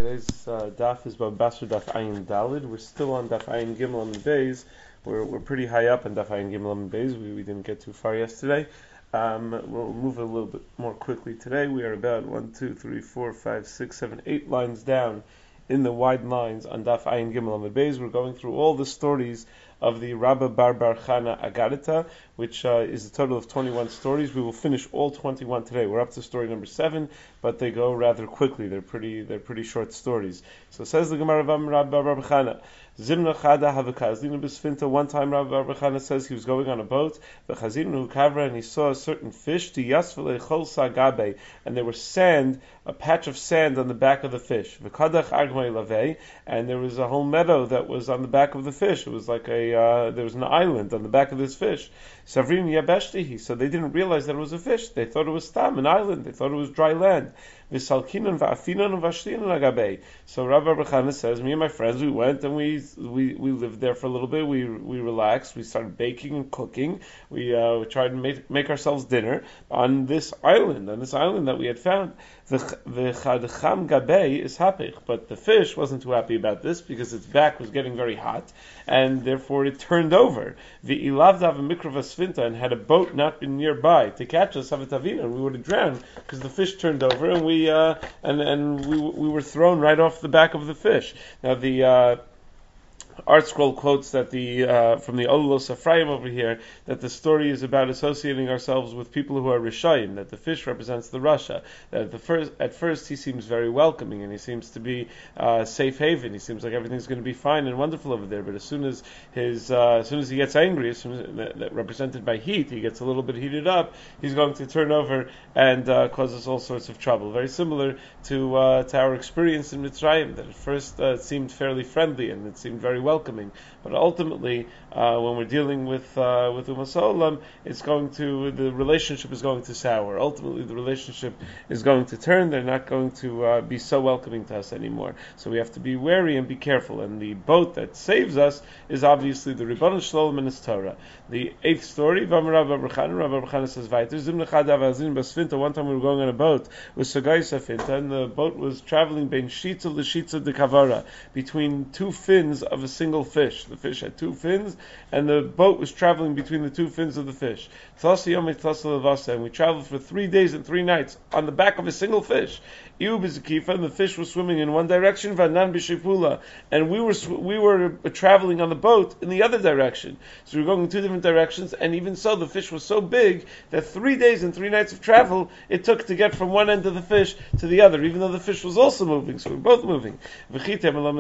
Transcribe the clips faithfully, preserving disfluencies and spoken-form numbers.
Today's uh, daf is Babasra Daf Ayin Dalid. We're still on Daf Ayin Gimel and Beis. We're we're pretty high up on Daf Ayin Gimel and Beis. We, we didn't get too far yesterday. Um, we'll move a little bit more quickly today. We are about one, two, three, four, five, six, seven, eight lines down in the wide lines on Daf Ayin Gimel and Beis. We're going through all the stories of the Rabba Bar Bar Chana Agadita, which uh, is a total of twenty-one stories. We will finish all twenty-one today. We're up to story number seven, but they go rather quickly. They're pretty they're pretty short stories. So says the Gemara of Rabba Bar Bar Chana, Zimna Chada Havakazlina Bisfinta. One time Rabba Bar Bar Chana says he was going on a boat, V'chazinu Kavra, and he saw a certain fish, Tiyasvele Chol Sagabe, and there was sand, a patch of sand on the back of the fish. V'kadach Agmei Lavei, and there was a whole meadow that was on the back of the fish. It was like a uh, there was an island on the back of this fish. Savrin Yabeshtihi. So they didn't realize that it was a fish. They thought it was stam, an island. They thought it was dry land. V'salkinan va'afinan v'ashtinan agabe. So Rabbi Bar Chana says, me and my friends, we went and we we we lived there for a little bit. We we relaxed. We started baking and cooking. We uh, we tried to make make ourselves dinner on this island, on this island that we had found. The chadcham gabe is hapich, but the fish wasn't too happy about this because its back was getting very hot, and therefore it turned over. The ilavdav mikrav sfinta, and had a boat not been nearby to catch us, havitavina, and we would have drowned because the fish turned over, and we uh, and and we we were thrown right off the back of the fish. Now the uh, Art Scroll quotes that the uh, from the Olos Ephraim over here that the story is about associating ourselves with people who are Rishayim, that the fish represents the Rasha. That at the first at first he seems very welcoming and he seems to be uh, safe haven. He seems like everything's going to be fine and wonderful over there. But as soon as his uh, as soon as he gets angry, as soon as that, that represented by heat, he gets a little bit heated up. He's going to turn over and uh, cause us all sorts of trouble. Very similar to uh, to our experience in Mitzrayim. That at first uh, it seemed fairly friendly and it seemed very welcoming, but ultimately, uh, when we're dealing with uh, with Umas Olam, it's going to the relationship is going to sour. Ultimately, the relationship is going to turn. They're not going to uh, be so welcoming to us anymore. So we have to be wary and be careful. And the boat that saves us is obviously the Ribbon Shalom and his Torah. The eighth story, Vamarav Bar Chana. Rabbi Bar Chana says, "Vayter Zimna Chadav Azin Basfinta." One time we were going on a boat with Sagai Safinta, and the boat was traveling between Shitza L'Shitza de Kavara, between two fins of a single fish. The fish had two fins, and the boat was traveling between the two fins of the fish. And we traveled for three days and three nights on the back of a single fish. And the fish was swimming in one direction, and we were we were traveling on the boat in the other direction. So we were going in two different directions, and even so, the fish was so big that three days and three nights of travel it took to get from one end of the fish to the other, even though the fish was also moving. So we were both moving. Maybe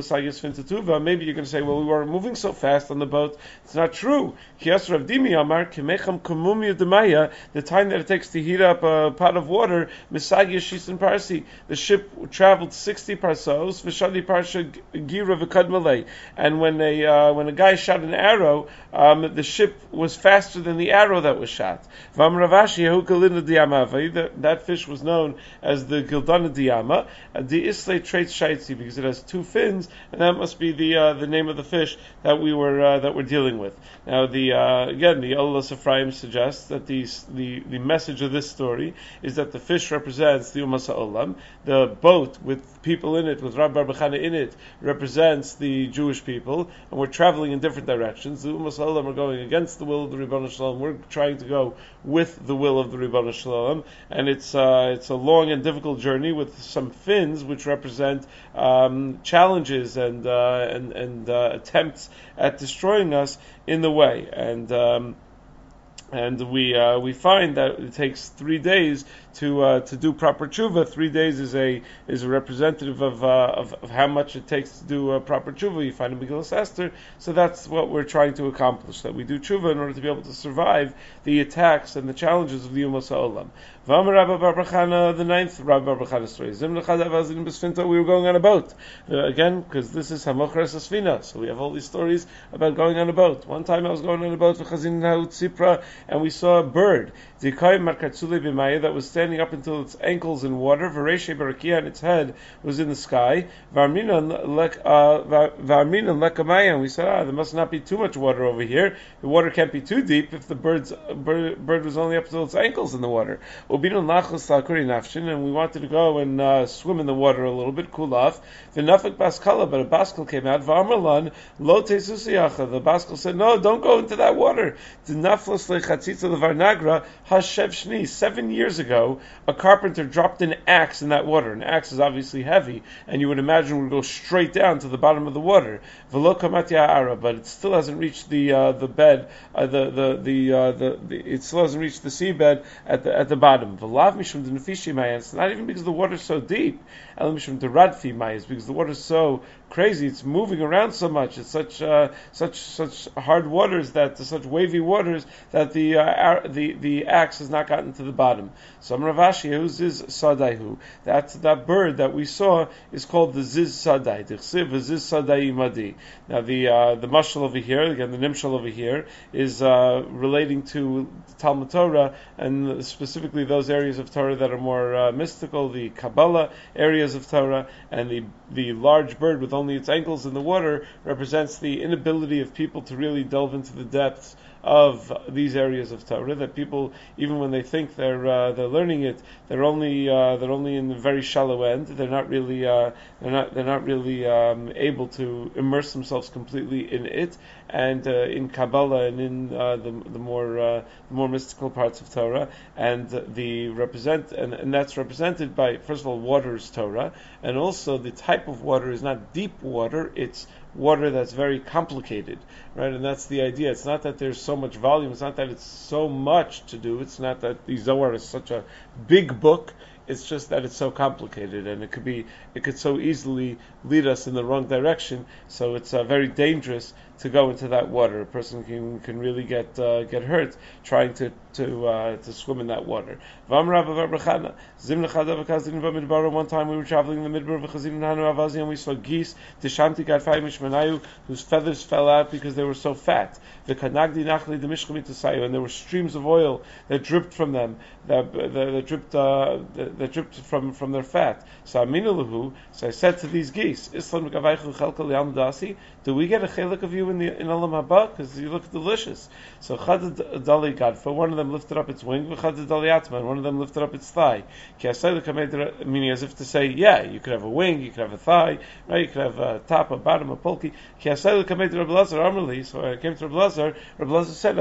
you're going to say, well, we were moving so fast on the boat. It's not true. The time that it takes to heat up a pot of water, the ship traveled sixty parsos, v'shadi parsha gira v'kadmalei. And when a uh, when a guy shot an arrow, um, the ship was faster than the arrow that was shot. That, that fish was known as the Gildana Diyama, the Islay traits shaitzi, because it has two fins, and that must be the uh, the name of the fish that we were uh, that we're dealing with. Now, the uh, again, the Olos Ephraim suggests that the, the the message of this story is that the fish represents the Umas Olam. The boat with people in it, with Rabbi Bar Chana in it, represents the Jewish people, and we're traveling in different directions. The Umas Olam are going against the will of the Ribbon Shalom. We're trying to go with the will of the Ribbon Shalom, and it's uh, it's a long and difficult journey with some fins which represent um, challenges and uh, and and uh, attempts at destroying us in the way. And um, And we uh, we find that it takes three days to uh, to do proper tshuva. Three days is a is a representative of uh, of, of how much it takes to do uh, proper tshuva. You find in Megillas Esther. So that's what we're trying to accomplish. That we do tshuva in order to be able to survive the attacks and the challenges of the Umas Ha'olam. V'amar Rabbi Bar Bar Chana, the ninth Rabbi Bar Bar Chana story. Zim l'chadav azin b'sfinta. We were going on a boat uh, again because this is Hamochres Asfina. So we have all these stories about going on a boat. One time I was going on a boat for Chazin Ha'ut Sipra, and we saw a bird that was standing up until its ankles in water. Vareshe Barakia, and its head was in the sky. Varminan lekamaya, and we said, ah, there must not be too much water over here. The water can't be too deep if the bird's bird, bird was only up until its ankles in the water. ubinu nachos lakuri nafshin, and we wanted to go and uh, swim in the water a little bit, cool off. The nafik baskala, but a baskel came out. V'amarlan lo tesusiyacha. The baskel said, no, don't go into that water. The naflos lechatzitza levarnagra hashev shni. Seven years ago, a carpenter dropped an axe in that water. An axe is obviously heavy, and you would imagine it would go straight down to the bottom of the water. V'lo kamati ha'ara, but it still hasn't reached the uh, the bed. Uh, the the the, uh, the the it still hasn't reached the seabed at the at the bottom. V'lav mishum d'nefishi mayas. It's not even because the water's so deep. El mishum d'radfi mayas, because the water's so crazy. It's moving around so much. It's such uh, such such hard waters that such wavy waters that the uh, ar- the the axe has not gotten to the bottom. So Ravashi, who's Ziz Sadaihu? That's that bird that we saw is called the Ziz Sadai. The Chsiv Ziz Sadai Imadi. Now the uh, the mashal over here, again the nimshal over here, is uh, relating to Talmud Torah and specifically those areas of Torah that are more uh, mystical, the Kabbalah areas of Torah, and the the large bird with only its ankles in the water represents the inability of people to really delve into the depths of these areas of Torah. That people, even when they think they're uh, they're learning it, they're only uh, they're only in the very shallow end. They're not really uh, they're not they're not really um, able to immerse themselves completely in it. And uh, in Kabbalah and in uh, the the more uh, the more mystical parts of Torah, and the represent and, and that's represented by, first of all, water is Torah, and also the type of water is not deep water; it's water that's very complicated, right? And that's the idea. It's not that there's so much volume. It's not that it's so much to do. It's not that the Zohar is such a big book. It's just that it's so complicated, and it could be, it could so easily lead us in the wrong direction. So it's uh, very dangerous to go into that water. A person can can really get uh, get hurt trying to to uh, to swim in that water. One time we were traveling in the midbar and we saw geese whose feathers fell out because they were so fat. And there were streams of oil that dripped from them, that, that, that dripped uh, that, that dripped from, from their fat. So I said to these geese, do we get a chelik of you in the in Olam Haba? Because you look delicious. So Chad Dali Gadfa, one of them lifted up its wing, Chad Dali Atman, one of them lifted up its thigh. Meaning as if to say, yeah, you could have a wing, you could have a thigh, right? You could have a top, a bottom, a polki. So I came to Rabbi Lazar. Rabbi Lazar said,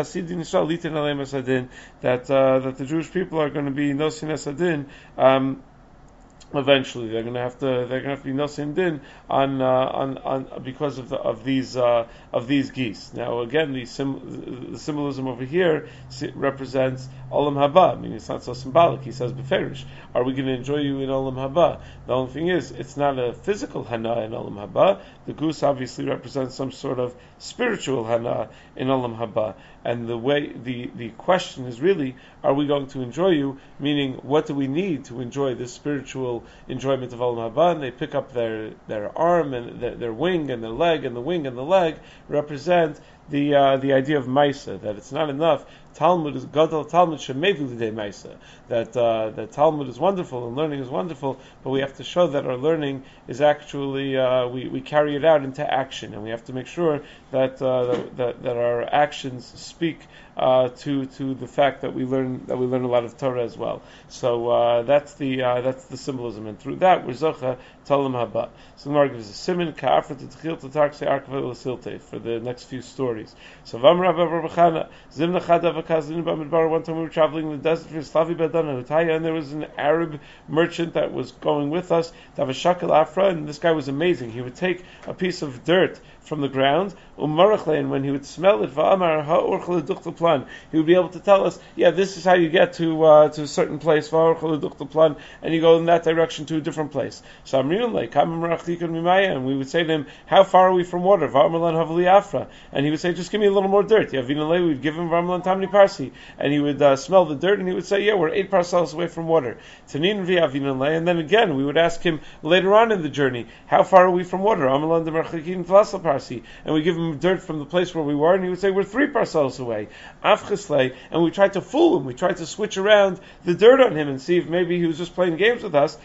that uh, that the Jewish people are going to be nosin esadin. Um, Eventually, they're going to have to they're going to have to be nosin din on uh, on on because of the, of these uh, of these geese. Now, again, the, sim, the symbolism over here represents Olam Haba. I mean, it's not so symbolic. He says beferish, are we going to enjoy you in Olam Haba? The only thing is, it's not a physical hana in Olam Haba. The goose obviously represents some sort of spiritual hana in Olam Haba. And the way the, the question is really, are we going to enjoy you? Meaning, what do we need to enjoy this spiritual enjoyment of Olam Haba? And they pick up their, their arm and their, their wing and their leg, and the wing and the leg represent the uh, the idea of Maisa, that it's not enough. Talmud is Gadol Talmud Shemevu L'dei Maisa. That uh, that Talmud is wonderful and learning is wonderful, but we have to show that our learning is actually uh, we we carry it out into action, and we have to make sure that uh, that, that our actions speak uh, to to the fact that we learn that we learn a lot of Torah as well. So uh, that's the uh, that's the symbolism, and through that we're zocha Olam Haba. So the Gemara gives a siman ka'afra t'tchil t'tarksei arkava l'silte for the next few stories. So Vamra Barbachana Zimna Chada Vakazin Bamidbar. One time we were traveling in the desert for Slavi Badana Hutaya, and there was an Arab merchant that was going with us. Davashakal Afra, and this guy was amazing. He would take a piece of dirt from the ground, umarachle, and when he would smell it, va'amar ha'orchel duchtel plan, he would be able to tell us, yeah, this is how you get to uh, to a certain place, va'orchel duchtel plan, and you go in that direction to a different place. So amrinulay kam marachtikon mimaya, and we would say to him, how far are we from water? Va'amarlan havali afra, and he would say, just give me a little more dirt. Yavinulay, we'd give him va'amarlan tamni parsi, and he would uh, smell the dirt, and he would say, yeah, we're eight parcels away from water. Tanin v'yavinulay, and then again we would ask him later on in the journey, how far are we from water? Amarlan demarchikin tlasal, and we give him dirt from the place where we were, and he would say, we're three parcels away. Afchislei, and we tried to fool him, we tried to switch around the dirt on him and see if maybe he was just playing games with us,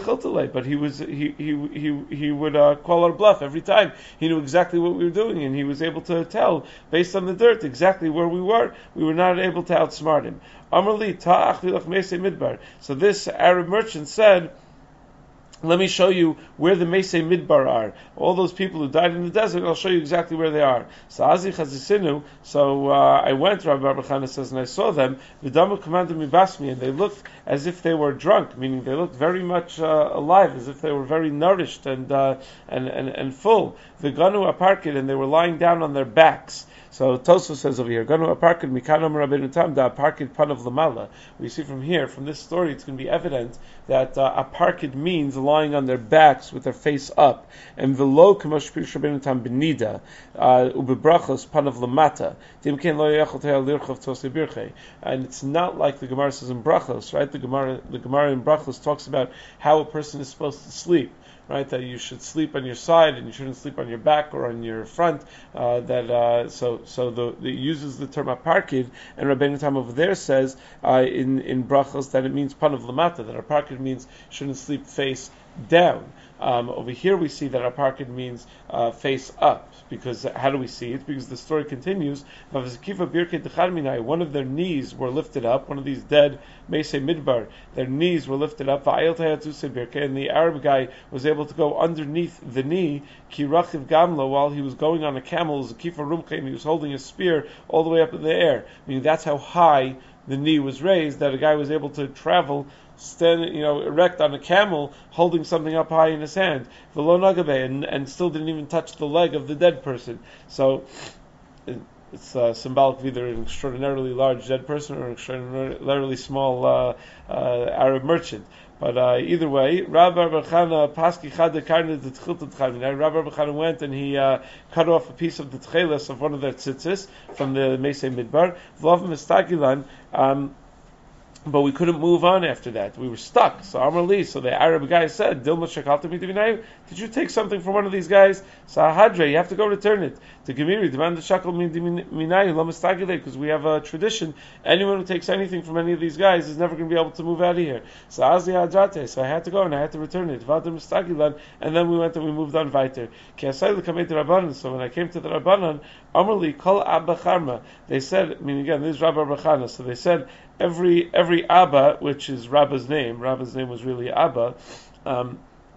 but he was he he he, he would uh, call our bluff every time. He knew exactly what we were doing, and he was able to tell tell based on the dirt exactly where we were. We were not able to outsmart him. Amrli ta'ach lilach meisei midbar. So this Arab merchant said, let me show you where the Meisei Midbar are. All those people who died in the desert, I'll show you exactly where they are. So Azi Chazisinu, so uh, I went, Rabbi Baruch Chana says, and I saw them, V'damu commanded me basmi, and they looked as if they were drunk, meaning they looked very much uh, alive, as if they were very nourished and uh, and, and, and full. V'ganu aparkid, and they were lying down on their backs. So Tosfos says over here, Ganu aparkid mikanam Rabbeinu Tam da aparkid pan of lamala. We see from here, from this story, it's going to be evident that uh, aparkid means lying on their backs with their face up, and velo k'mosh pirush Rabbeinu Tam benida ubebrachos pan of lamata. Dimkein lo yachol te'al lirchav tosei birchei. And it's not like the Gemara says in brachos, right? The Gemara, the Gemara in brachos talks about how a person is supposed to sleep. Right, that you should sleep on your side and you shouldn't sleep on your back or on your front. Uh, that uh, so so the, the it uses the term aparkid, and Rabbeinu Tam over there says uh, in in brachos that it means pan of lamata, that aparkid means shouldn't sleep face down. Um, over here we see that aparkid means uh, face up, because how do we see it? Because the story continues. One of their knees were lifted up. One of these dead Meisei Midbar, their knees were lifted up. And the Arab guy was able to go underneath the knee, kirachiv gamlo, while he was going on a camel, zakifa rumche, and he was holding a spear all the way up in the air. I mean, that's how high the knee was raised, that a guy was able to travel, stand, you know, erect on a camel, holding something up high in his hand, velo nagabe, and, and still didn't even touch the leg of the dead person. So it, it's uh, symbolic of either an extraordinarily large dead person or an extraordinarily small uh, uh, Arab merchant. But uh, either way, Rabbi Baruch Chana paski chad karne the tchilta tchad. Rabbi Baruch Chana went and he uh, cut off a piece of the tcheles of one of their tzitzis from the Meisei Midbar. V'lav mistagilan. Um, But we couldn't move on after that. We were stuck. So Amar Li, so the Arab guy said, Dilma shakalta mi divinayu, did you take something from one of these guys? Sahadre, you have to go return it. To Gemiri, demand the shakal mi divinayu, lamastagile, because we have a tradition. Anyone who takes anything from any of these guys is never going to be able to move out of here. So Azi Hadrate, so I had to go and I had to return it. Vadim stagilan, and then we went and we moved on weiter. Kiasai l'kamei to Rabbanan, so when I came to the Rabbanan, Amar Li, kol abba charma, they said, I mean again, this is Rabbi Baruch, so they said, Every every Abba, which is Rabba's name, Rabba's name was really Abba, um,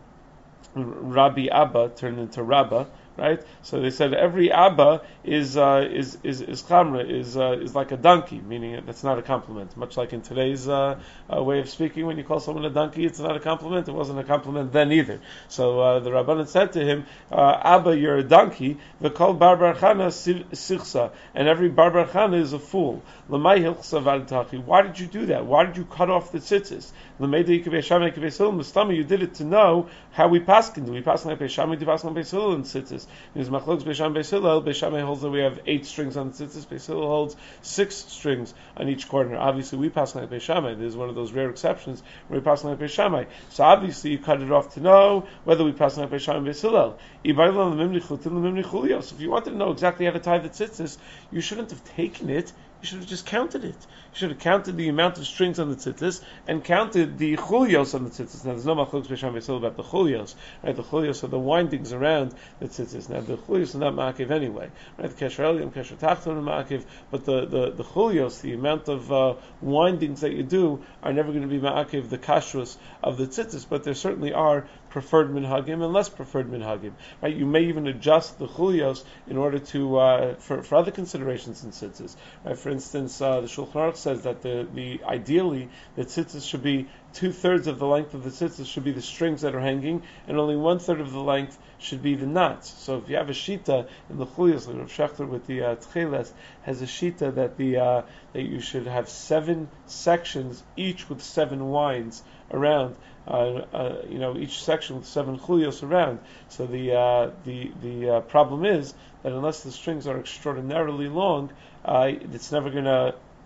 Rabbi Abba turned into Rabba, right? So they said every Abba is uh, is is is chamra, is uh, is like a donkey, meaning that's not a compliment. Much like in today's uh, uh, way of speaking, when you call someone a donkey, it's not a compliment. It wasn't a compliment then either. So uh, the Rabbanan said to him, uh, Abba, you're a donkey. The call Bar Bar Chana sichsa, and every Bar Bar Chana is a fool. L'may hilchsa v'adtachi. Why did you do that? Why did you cut off the tzitzis? L'meidei kibei shamei kibei sil. Mustama, you did it to know how we paskin. Do we paskin like beishamei? Do we paskin like beisil and tzitzis? Because machlokes beishamei beisilel. Beishamei holds that we have eight strings on the tzitzis. Beisilel holds six strings on each corner. Obviously, we paskin like beishamei. This is one of those rare exceptions where we paskin like beishamei. So obviously, you cut it off to know whether we paskin like beishamei beisilel. So if you wanted to know exactly how to tie the tzitzis, you shouldn't have taken it. You should have just counted it. You should have counted the amount of strings on the tzitzis and counted the chulios on the tzitzis. Now, there's no machlokes b'sham v'sil about the chulios, right? The chulios are the windings around the tzitzis. Now, the chulios are not ma'akiv anyway, right? The kesher eliyam, kesher tachton are ma'akiv, but the, the, the chulios, the amount of uh, windings that you do, are never going to be ma'akiv the kashrus of the tzitzis, but there certainly are preferred minhagim and less preferred minhagim, right? You may even adjust the chulios in order to, uh, for, for other considerations in tzitzis, right? For instance, uh, the Shulchan Aruch says that the, the ideally the tzitzis should be two thirds of the length of the tzitzis should be the strings that are hanging, and only one third of the length should be the knots. So if you have a shita in the chulios, like Rav Shechter with the uh, tcheles has a shita that the uh, that you should have seven sections, each with seven winds around. Uh, uh, you know, each section with seven chulios around. So the uh, the the uh, problem is that unless the strings are extraordinarily long, uh, it's never going to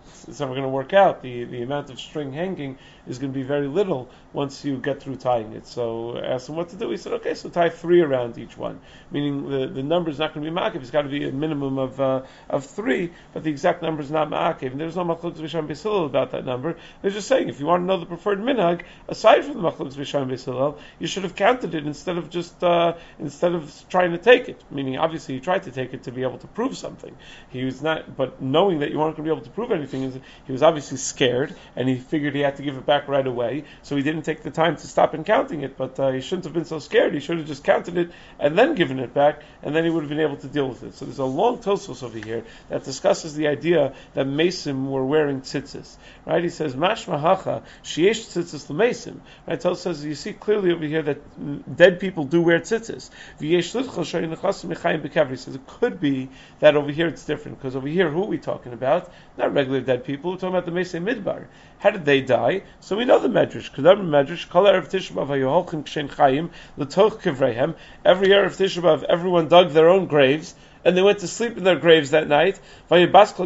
it's never going to work out. The the amount of string hanging is going to be very little once you get through tying it. So I asked him what to do. He said, okay, so tie three around each one, meaning the, the number is not going to be ma'akev. It's got to be a minimum of uh, of three, but the exact number is not ma'akev. And there's no machlokes b'sham beis Hillel about that number. They're just saying if you want to know the preferred minhag, aside from the machlokes b'sham beis Hillel, you should have counted it instead of just uh, instead of trying to take it. Meaning, obviously, he tried to take it to be able to prove something. He was not, but knowing that you weren't going to be able to prove anything, he was obviously scared, and he figured he had to give it back right away. So he didn't take the time to stop and counting it. But uh, he shouldn't have been so scared. He should have just counted it and then given it back, and then he would have been able to deal with it. So there's a long Tosfos over here that discusses the idea that Mesim were wearing tzitzis. Right? He says, "Mashma hacha sheyesh tzitzis l'Mesim." Right? Tosfos says you see clearly over here that dead people do wear tzitzis. V'yesh lidchol she'yin nechassim mechayim b'kever. He says it could be that over here it's different because over here who are we talking about? Not regular dead people. We're talking about the Mesim Midbar. How did they die? So we know the Medrash. Kedar Medrash. Kol erev Tisha B'av hayoholchem kshen chayim l'toch kivreihem. Every erev Tisha B'av, everyone dug their own graves, and they went to sleep in their graves that night. And the Baskel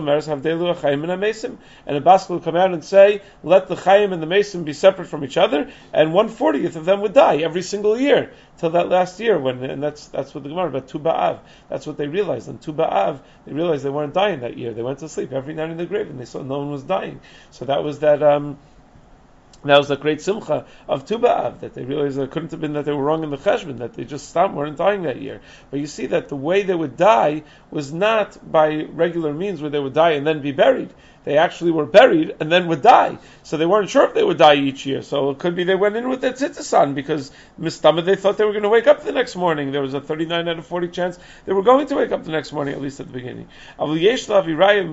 will come out and say, let the Chaim and the Mesim be separate from each other, and one fortieth of them would die every single year till that last year. When and that's that's what the Gemara about Tu B'Av. That's what they realized. On Tu B'Av, they realized they weren't dying that year. They went to sleep every night in the grave, and they saw no one was dying. So that was that. Um, That was the great simcha of Tu B'Av, that they realized it couldn't have been that they were wrong in the cheshbon, that they just stopped, weren't dying that year. But you see that the way they would die was not by regular means where they would die and then be buried. They actually were buried and then would die. So they weren't sure if they would die each year. So it could be they went in with their tzitzis on because mistama they thought they were going to wake up the next morning. There was a thirty-nine out of forty chance they were going to wake up the next morning, at least at the beginning. But there is a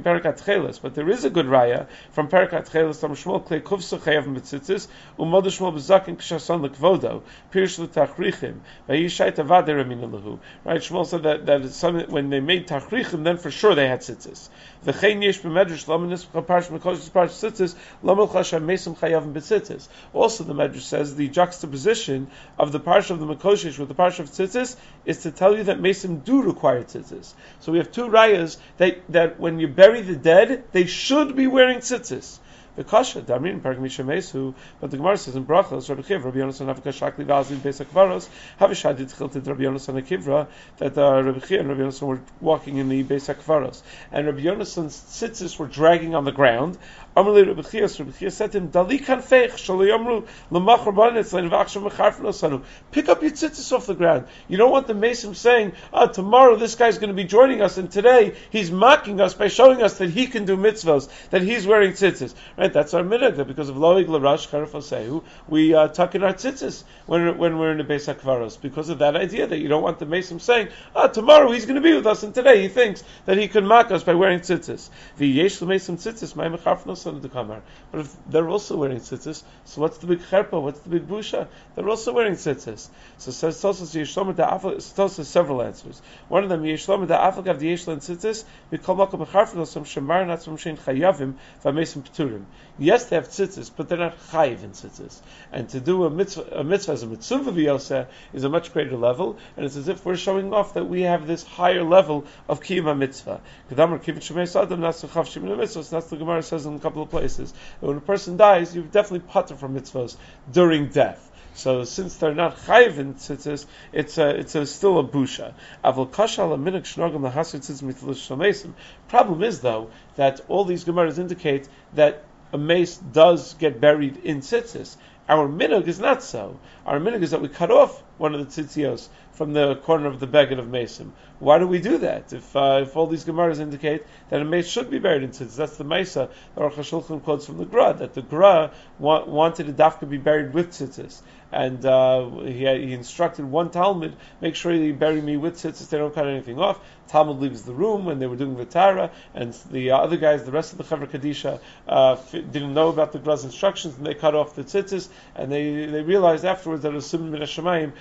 good raya from Perikat Cheles from Shmuel Klei Kufsa Chayav Mitzitzis Umod Shmuel Bezakin Kshason Lekvodo Pirish L'Tachrichim Vayishai Tavader Amina Lahu. Right? Shmuel said that that is some, when they made Tachrichim, then for sure they had tzitzis. V'chein yesh b'medrash lamanis Parsh Mekoshes Parsh Tzitzis Lamal Chashem Mesim Chayavim B'Tzitzis. Also, the Medrash says the juxtaposition of the Parsh of the Mekoshes with the Parsh of Tzitzis is to tell you that Mesim do require Tzitzis. So we have two rayas that that when you bury the dead, they should be wearing Tzitzis. The Kasha, Darmin, Parag Mishamesu, but the Gemara says in Brachos, Rabbi Chiv, Rabbi Yonasan Avka Shakli Vazin Besak Varos, Havishadit Chilted Rabbi Yonasan Akivra, that uh, Rabbi Chiv and Rabbi Yonasan were walking in the Besak Varos, and Rabbi Yonasan's tzitzis were dragging on the ground. Amalei Rabbi Chiv, Rabbi Chiv said to him, Dali Kanfeich, Shalayamru, Lamach Rabbanitz, Lein Vachshav Mecharfen Osanu. Pick up your tzitzis off the ground. You don't want the Mesim saying, ah, tomorrow this guy's going to be joining us, and today he's mocking us by showing us that he can do mitzvahs, that he's wearing tzitzis. Right? That's our minhag, that because of Loig Larash Charef Osehu, we uh, tuck in our tzitzis when, when we're in the Beis HaKvaros, because of that idea that you don't want the Mesim saying, ah, tomorrow he's going to be with us, and today he thinks that he can mock us by wearing tzitzis. V'yesh l'Mesim tzitzis, ma'im echarfnos on the kamar. But if they're also wearing tzitzis, so what's the big cherpa? What's the big busha? They're also wearing tzitzis. So it says Tosos Yeshlomer da'afal. Tosos several answers. One of them Yeshlomer da'afal gav Yeshlan tzitzis v'kol makom echarfnos am shemar natzum shein chayavim v'mesim pturim. Yes, they have tzitzis, but they're not chayiv in tzitzis. And to do a mitzvah, a mitzvah as a mitzvah v'yoseh is a much greater level, and it's as if we're showing off that we have this higher level of kiyum mitzvah. Kedamar kivit shemei sadam nasu chav shemin mitzvahs. That's the Gemara says in a couple of places. And when a person dies, you definitely pater from mitzvahs during death. So since they're not chayiv in tzitzis, it's a, it's a, still a busha. Avol kashal a minik shnogam lahasir tzitzis mitlush shamesim. Problem is though that all these Gemaras indicate that a mace does get buried in tzitzis. Our minhag is not so. Our minhag is that we cut off one of the tzitzios from the corner of the beged of mesim. Why do we do that? If uh, if all these Gemaras indicate that a mace should be buried in tzitzis, that's the Mesa that Aruch HaShulchan quotes from the Gra, that the Gra wa- wanted a dafka be buried with tzitzis. And uh, he, he instructed one Talmud, make sure you bury me with tzitzis, they don't cut anything off. Talmud leaves the room when they were doing the Tara, and the uh, other guys, the rest of the Chevra Kadisha, uh, f- didn't know about the Gra's instructions, and they cut off the tzitzis, and they, they realized afterwards that it was Simon Min HaShamayim,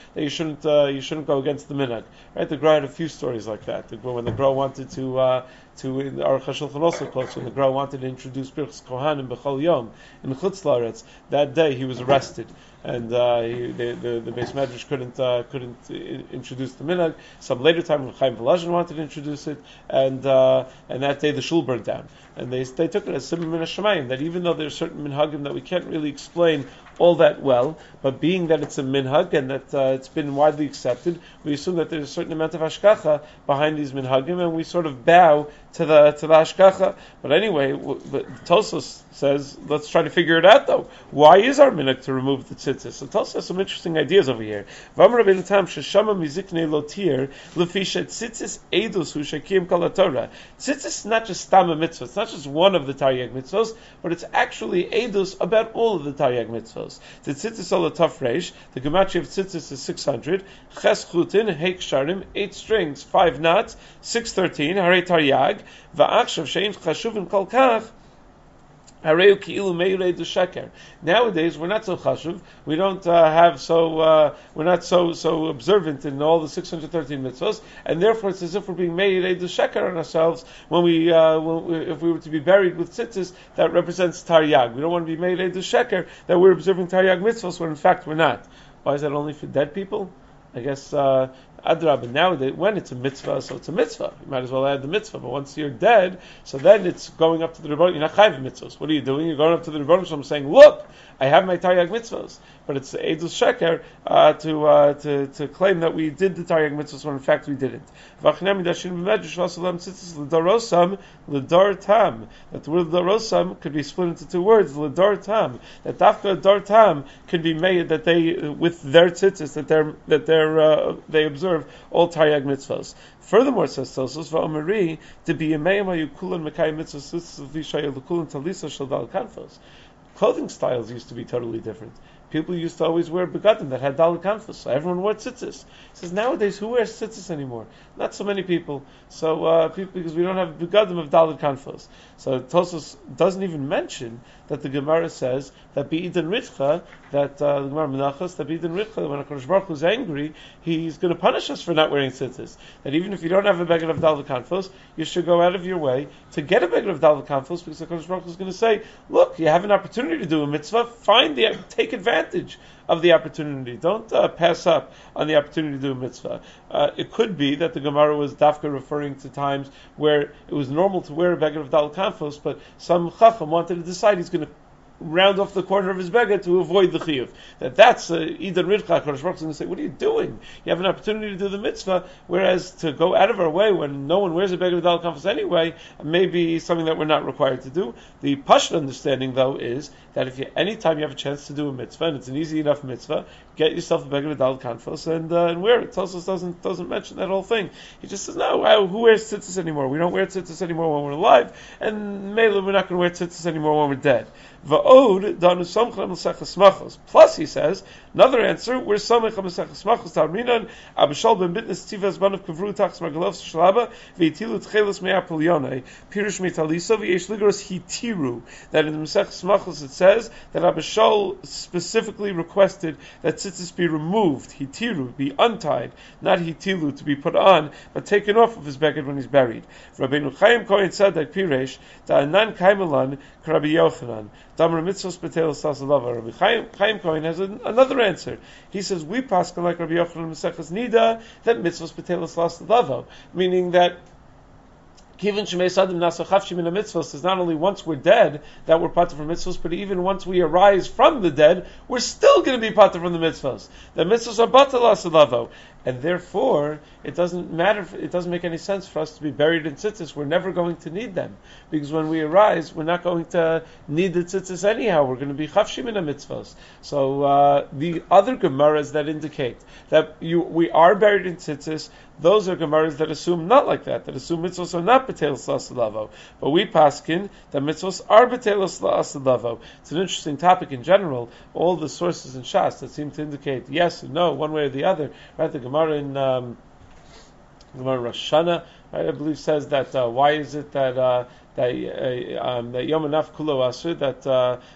that you shouldn't uh, you shouldn't go against the minhag. Right? The Gra had a few stories like that. The, when the Gra wanted to uh, to in the Aruch HaShulchan also quotes when the Gra wanted to introduce Birchas Kohanim B'chol Yom in Chutz La'aretz, that day he was arrested. And uh, he, the the, the Beis Medrash couldn't uh, couldn't I- introduce the minhag. Some later time when Chaim Volozhin wanted to introduce it, and uh, and that day the shul burned down. And they they took it as Simon Min HaShamayim, that even though there's certain minhagim that we can't really explain all that well, but being that it's a minhag and that uh, it's been widely accepted, we assume that there's a certain amount of hashgacha behind these minhagim, and we sort of bow to the to the hashgacha. But anyway, w- but Tosfos says, let's try to figure it out though. Why is our minhag to remove the tzitzis? So Tosfos has some interesting ideas over here. V'amar Rabbeinu Tam sheshama miziknei lotir lefisha tzitzis edus hu shekim kol haTorah. Tzitzis is not just stam mitzvah. It's not just one of the Taryag mitzvahs, but it's actually edus about all of the Taryag mitzvahs. The tzitzis al taf reish, the gematria of tzitzis is six hundred. Ches chutin, heik sharim, eight strings, five knots, six thirteen. Harei Taryag, va'achshav shein chashuvin kol kach. Nowadays we're not so chashuv. We don't uh, have so uh, we're not so so observant in all the six hundred thirteen mitzvahs, and therefore it's as if we're being made a sheker on ourselves when we, uh, when we if we were to be buried with tzitzis that represents taryag. We don't want to be made a sheker that we're observing taryag mitzvahs when in fact we're not. Why is that only for dead people? I guess uh, Adrab, and nowadays, when it's a mitzvah, so it's a mitzvah. You might as well add the mitzvah. But once you're dead, so then it's going up to the Rebbeinu. You're not chayv mitzvahs. What are you doing? You're going up to the Rebbeinu Shalom saying, look, I have my Taryag mitzvahs. But it's Eidus Sheker uh, to, uh, to to claim that we did the Taryag mitzvahs when in fact we didn't. That the word L'dar could be split into two words. L'dar tam. That Dafka Dar tam can be made that they, with their tzitzis, that they're, that they're, uh, they observe all Taryag mitzvahs. Furthermore, says Tosfos, va'omeri to be yemeim hayukulan mekayim mitzvahs v'shayolukulan talisa shel dal kanfos. Clothing styles used to be totally different. People used to always wear begadim that had daled kanfos. So everyone wore tzitzis. He says nowadays, who wears tzitzis anymore? Not so many people. So uh, people, because we don't have begadim of daled kanfos. So Tosfos doesn't even mention that the Gemara says that be'idan ritcha, that uh, the Gemara Menachos, that be'idan ritcha, when HaKadosh Baruch Hu is angry, he's going to punish us for not wearing tzitzis. That even if you don't have a beged of daled kanfos, you should go out of your way to get a beged of daled kanfos, because HaKadosh Baruch Hu is going to say, look, you have an opportunity to do a mitzvah, find the, take advantage of the opportunity. Don't uh, pass up on the opportunity to do a mitzvah. Uh, it could be that the Gemara was dafka referring to times where it was normal to wear a beged of daled kanfos, but some chacham wanted to decide he's going to round off the corner of his beged to avoid the chiyuv. That that's uh, Idan Ridcha. HaKadosh Baruch Hu is going to say, what are you doing? You have an opportunity to do the mitzvah, whereas to go out of our way when no one wears a beged of daled kanfos anyway, may be something that we're not required to do. The Pashut understanding, though, is that if you, anytime you have a chance to do a mitzvah, and it's an easy enough mitzvah, get yourself a beged of daled kanfos and uh, and wear it. Tosfos doesn't doesn't mention that whole thing. He just says, no, uh, who wears tzitzis anymore? We don't wear tzitzis anymore when we're alive, and Mela, we're not going to wear tzitzis anymore when we're dead. Va'od danu samchem l'seches machos. Plus, he says, another answer, we're samchem l'seches machos ta'aminan abishal ben bitnes tivas ban of kavru tachs margalov shalaba v'itilu tchelos me'apel yonei pirush metalisa v'yesh ligros hitiru. That in the Maseches Machos it says that Abishal specifically requested that tzitzis be removed, hitiru, be untied, not hitilu, to be put on, but taken off of his beged when he's buried. Rabbeinu Chaim Kohen said that Piresh da'anan kaimelan k'Rabbi Yochanan. Damar mitzvos betel sasalava. Rabbi Chaim, Chaim Kohen has an, another answer. He says we paskin like Rabbi Yochanan Maseches Nida that mitzvos betel sasalava, meaning that Kivin Shemei Sadim Nasachafshim in a mitzvahs is not only once we're dead that we're pater from mitzvahs, but even once we arise from the dead, we're still going to be pater from the mitzvahs. The mitzvahs are batal asalavo, and therefore it doesn't matter. It doesn't make any sense for us to be buried in tzitzis. We're never going to need them because when we arise, we're not going to need the tzitzis anyhow. We're going to be chafshim in a mitzvahs. So uh, the other gemaras that indicate that you we are buried in tzitzis, those are gemaras that assume not like that, that assume mitzvahs are not betelos la'asalavo. But we paskin that mitzvahs are betelos la'asalavo. It's an interesting topic in general. All the sources in Shas that seem to indicate yes and no, one way or the other. Right? The Gemara in um, Gemara Rosh Hashanah, right, I believe, says that uh, why is it that uh, that uh, um, that Yom Anaf Kulo Asur, that uh,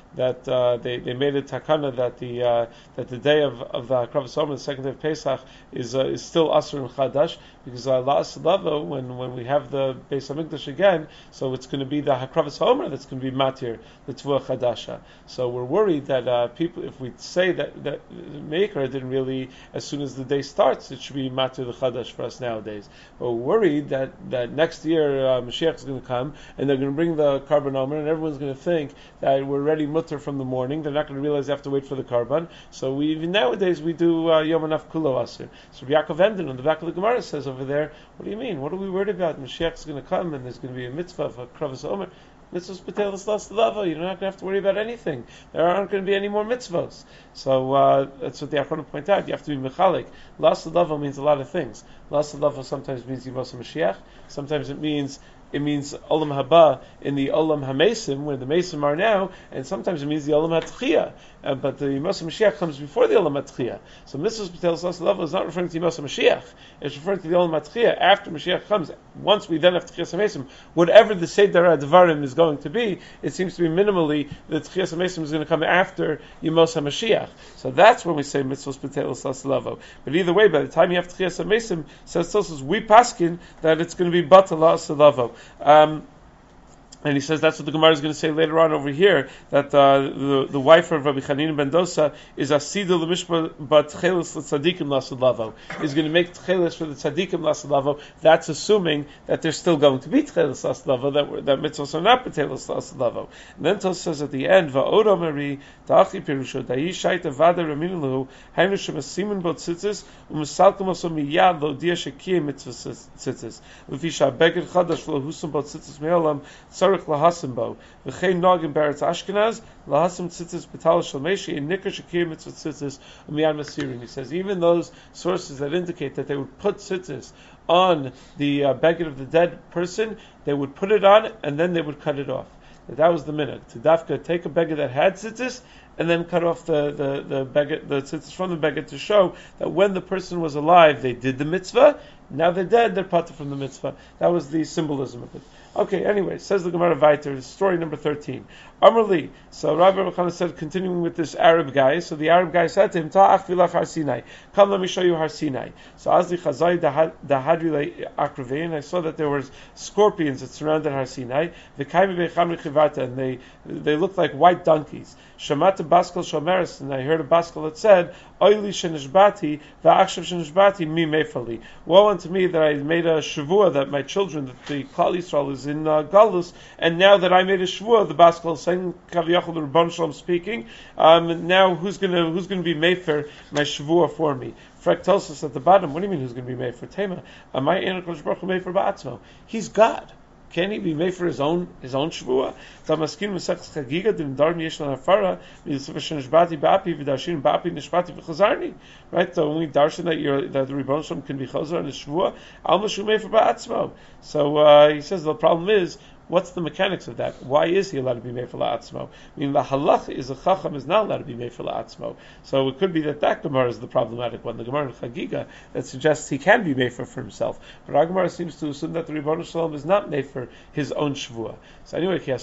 that uh, they they made a takana that the uh, that the day of of the Hakravas Omer, the second day of Pesach, is uh, is still Asur and Chadash, because uh, La'as Lavo, when when we have the Beis Hamikdash again, so it's going to be the Hakravas Omer that's going to be matir the Tvua Chadasha. So we're worried that uh, people, if we say that that Maker didn't really, as soon as the day starts, it should be matir the Chadash for us nowadays. But we're worried that that next year uh, Mashiach is going to come and they're going to bring the Karban Omer, and everyone's going to think that we're ready mutter from the morning. They're not going to realize they have to wait for the Karban. So we even nowadays we do uh, Yom Anaf Kulo Asir. So Yaakov Enden on the back of the Gemara says over there, what do you mean? What are we worried about? Mashiach is going to come and there's going to be a mitzvah of a Kravas Omer. Mitzvahs B'telis Las Lava. You're not going to have to worry about anything. There aren't going to be any more mitzvahs. So uh, that's what the Achronim point out. You have to be mechalik. Las Lava means a lot of things. Las Lava sometimes means Yivos Mashiach. Sometimes it means it means Olam Haba in the Olam HaMesim, where the Mesim are now, and sometimes it means the Olam HaTchiyah. Uh, but the Yimos HaMashiach comes before the Olam HaTchiyah. So Mitzvahs B'telis Las Lava is not referring to Yimos HaMashiach. It's referring to the Olam HaTchiyah. After Mashiach comes, once we then have Tchiyas HaMesim, whatever the Seder HaDvarim is going to be, it seems to be minimally the Tchiyas HaMesim is going to come after Yimos HaMashiach. So that's when we say Mitzvahs B'telis Las Lava. But either way, by the time you have Tchiyas HaMesim, says Tosos, we paskin that it's going to be Batal Las Lava. Um, and he says that's what the Gemara is going to say later on over here, that uh, the the wife of Rabbi Chanina ben Dosa is asida l'mishpa but tchelis l'tzadikim lasalavo, is going to make tchelis for the tzadikim lasalavo. That's assuming that there's still going to be tchelis lasalavo, that that mitzvahs are not b'telis lasalavo. And then Tos says at the end, va'odo meri ta'achi pirusho da'i shaita vada raminu hainu shemasimin bo tzitzis u'misalkum oso miyad lo dia shekiyim mitzvah tzitzis l'fisha beged chadash lo husam bo tzitzis me'olam tzarich lahasim bo v'chein nogim beretz Ashkenaz lahasim tzitzis b'tal shalmeshi in nikar shekiyim mitzvah tzitzis u'miyad masirin. He says even those sources that indicate that they would put tzitzis on the uh, beged of the dead person, they would put it on and then they would cut it off. That was the minhag, to dafka take a beged that had tzitzis and then cut off the the the beged, the tzitzis from the beged, to show that when the person was alive they did the mitzvah. Now they're dead, they're parted from the mitzvah. That was the symbolism of it. Okay, anyway, says the Gemara Vayter, story number thirteen. Amar li, so Rabbi Rabbi said, continuing with this Arab guy, so the Arab guy said to him, Ta'ach vilach Har Sinai, come let me show you Har Sinai. So Azli Chazai dahadri akravein, I saw that there were scorpions that surrounded Har Sinai, v'kaimi be'chamri chivata, and they they looked like white donkeys. Shamata Baskal Shomeris, and I heard a Baskal that said, Oili shenishbati, va'achshav shenishbati mi mefali. Woe unto me that I made a shavua that my children, that the Klal Yisrael is in uh, Galus, and now that I made a shavua, the Baskal is saying, Kaviyachal the Rabban Shalom speaking, um, now who's gonna who's gonna be mefer my shavua for me? Frek tells us at the bottom, what do you mean who's gonna be mefer? Tema, am I Enoch Baruch mefer ba'atzmo? He's God. Can he be made for his own his own shvuah? Tamaskin mesachs chagiga dim darm yeshlan hafara v'yisufashin nishbati ba'api v'darshin ba'api nishbati v'chazarni. Right. So when we darshan that you're, that the Rebbeinu Shalom can be chazar on the shvuah, al mashu made for ba'atzmo. So uh, he says the problem is, what's the mechanics of that? Why is he allowed to be made for la'atzmo? I mean, the halach is a chacham is not allowed to be made for la'atzmo. So it could be that that Gemara is the problematic one, the Gemara in Chagiga, that suggests he can be made for, for himself. But our Gemara seems to assume that the Rebbeinu Shalom is not made for his own shvuah. So anyway, when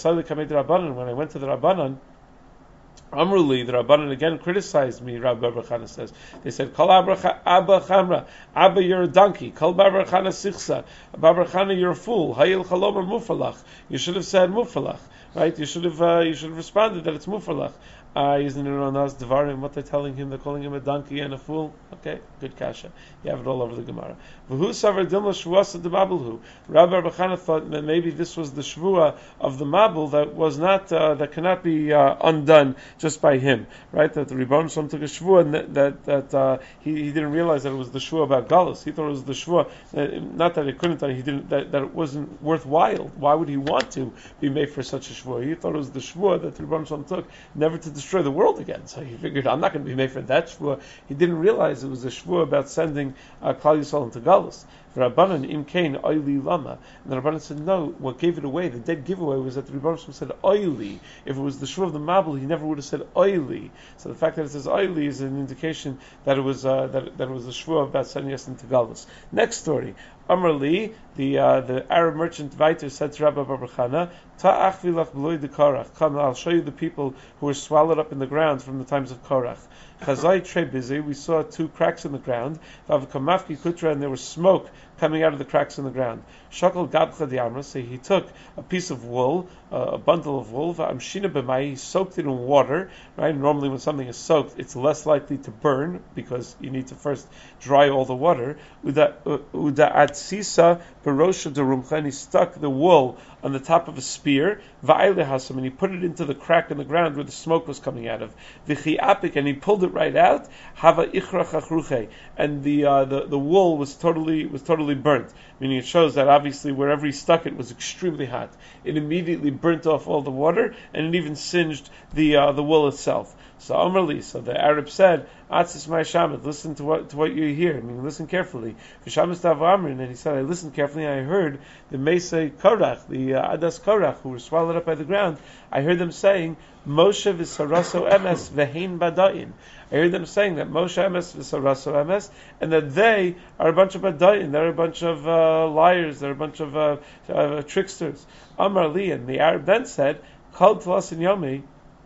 I went to the Rabbanan, Amruli, the Rabbanan again criticized me, Rabbi Chana says. They said, Kol Abba Chamra, Abba, you're a donkey. Kol Abba Chana Sichsa, Abba Chana, you're a fool. Hayil Chalomer Mufalach. You should have said Mufalach, right? You should have uh, you should have responded that it's Mufalach. Uh, isn't it on us, Devarim, what they're telling him, they're calling him a donkey and a fool? Okay, good kasha. You have it all over the Gemara. V'hu savar dimla shvuasa de mabulhu. Rabbi Rabbi thought that maybe this was the shvua of the mabul that was not, uh, that cannot be uh, undone just by him, right? That the Rebbeinu Shalom took a shvua and that, that, that uh, he, he didn't realize that it was the shvua about galus. He thought it was the shvua, uh, not that it couldn't, that he didn't, that, that it wasn't worthwhile. Why would he want to be made for such a shvua? He thought it was the shvua that the Rebbeinu Shalom took, never to destroy destroy the world again. So he figured, I'm not going to be made for that shvua. He didn't realize it was a shvua about sending uh, Klal Yisrael into Galus. Rabbanan im kain oili lama. And the Rabbanan said, no, what gave it away, the dead giveaway, was that the Rebbe said oili. If it was the shvua of the Mabul, he never would have said oili. So the fact that it says oili is an indication that it was uh, that, that it was the shvua about sending us into Galus. Next story. Amar Li, the uh, the Arab merchant Vaiter, said to Rabbi Bar Chana, Ta'ach vilach b'loi de Korach. Come, I'll show you the people who were swallowed up in the ground from the times of Korach. Chazai tre busy. We saw two cracks in the ground. Vavkamafki kutra, and there was smoke coming out of the cracks in the ground. Shakal gabcha diamra. So he took a piece of wool, uh, a bundle of wool. Va'amshina b'mai. He soaked it in water. Right. Normally, when something is soaked, it's less likely to burn because you need to first dry all the water. Uda uda atzisa barosha derumcha. And he stuck the wool on the top of a spear. Va'ilehasam, and he put it into the crack in the ground where the smoke was coming out of. V'chi apik, and he pulled it right out. Hava ichrach achruche, and the uh, the the wool was totally was totally burnt. Meaning it shows that obviously wherever he stuck it was extremely hot. It immediately burnt off all the water, and it even singed the uh, the wool itself. So Amrli, so the Arab said, Atzis my Shamad, listen to what to what you hear. I mean, listen carefully. And he said, I listened carefully. And I heard the Mesei Korach, the uh, Adas Korach, who were swallowed up by the ground. I heard them saying, Moshe v'saraso emes v'hein badayin. I heard them saying that Moshe emes v'saraso emes, and that they are a bunch of badayin. They're a bunch of uh, liars. They're a bunch of uh, uh, tricksters. Amar Li, and the Arab then said, Kol tlasin yomi.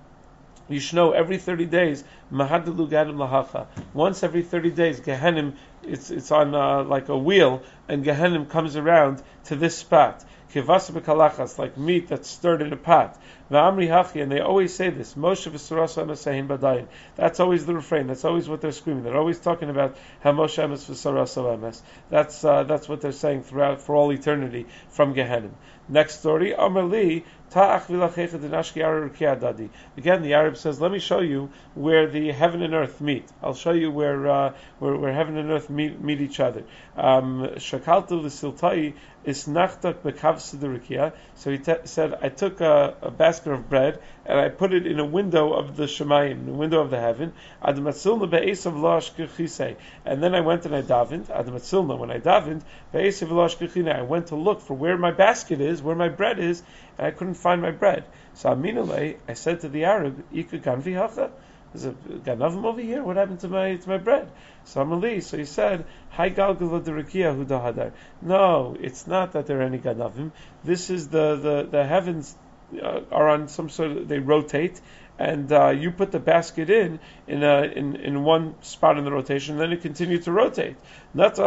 You should know every thirty days, Mahadalu Ganim Lahacha. Once every thirty days, Gehenim, it's it's on uh, like a wheel, and Gehenim comes around to this spot. Kivasa b'kalachas, like meat that's stirred in a pot. V'amri hachi, and they always say this, Moshe v'surasa emes badayin. That's always the refrain. That's always what they're screaming. They're always talking about how Moshe emes v'surasa emes. That's uh, that's what they're saying throughout for all eternity from Gehenim. Next story, Amar Li, Ta'ach v'lachecha dinashki arar dadi. Again, the Arab says, let me show you where the heaven and earth meet. I'll show you where uh, where, where heaven and earth meet, meet each other. Shakaltu l'siltai isnachtak b'kav. So he te- said, I took a, a basket of bread and I put it in a window of the Shemayim, the window of the heaven. Adamatzilna be'esav lo ashkechise. And then I went and I davened. Adamatzilna, when I davened, be'esav lo ashkechine. I went to look for where my basket is, where my bread is, and I couldn't find my bread. So Aminalei, I said to the Arab, Ika ganvi hacha? There's a ganavim over here. What happened to my to my bread? So Amali, so he said, Hai galgala derakia hu dahadar. No, it's not that there are any ganavim. This is the the the heavens uh, are on some sort of, they rotate, and uh, you put the basket in in, a, in in one spot in the rotation, and then it continues to rotate. But